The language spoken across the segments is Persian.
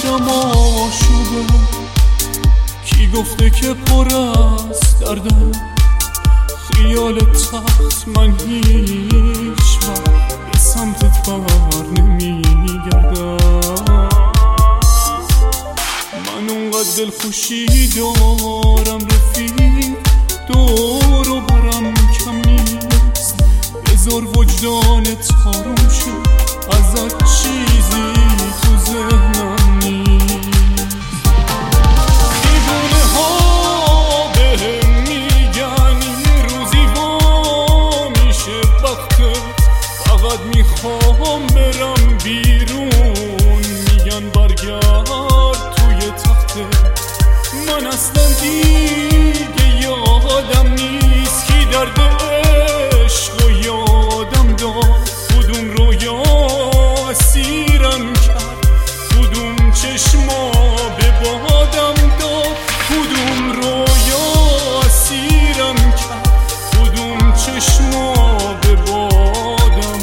عشقم آشوبه، کی گفته که پر از دردم، خیال تخت من هیچ وقت به سمتت بر نمیگردم. من اونقدر دلخوشی دارم رفیق، دور و برم کم نیست، بذار وجدانت آروم شه، ازت چیزی تو ذهنم نیست. دیوونه ها بهم میگن این روزی وا میشه وقتت، فقط میخوام برم بیرون، میگن برگرد توی تختت. من اصلا دیگه یادم نیست کی درد عشق و یادم داد، کدوم رویا اسیرم کرد، کدوم چشما به بادم داد، کدوم رویا اسیرم کرد، کدوم چشما به بادم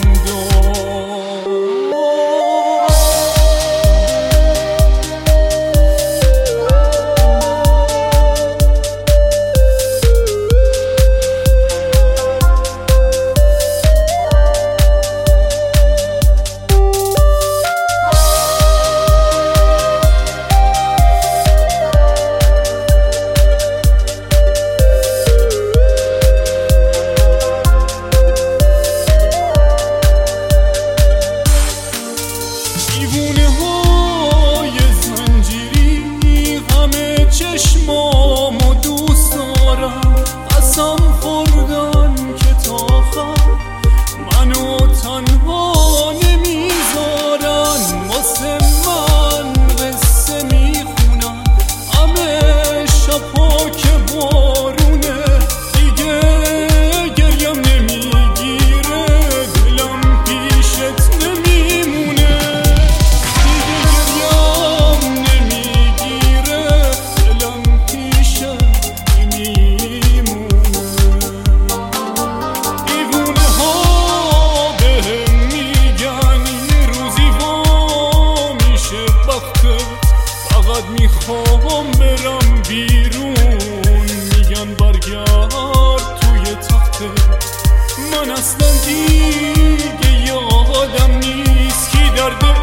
چشمامو دوست دارم، قسم خوردن که تا آخر منو تنها نمیذارن، واسه من قصه میخونن همه شبها که بارونه، دیگه گریم نمیگیره، دلم پیشت نمیمونه، دیگه گریم نمیگیره، دلم پیشت نمیمونه. دیوونه ها بهم میگن این روزی وا میشه وقتت، فقط میخوام برم بیرون، میگن برگرد توی تختت. من اصلا دیگه یادم نیست کی درد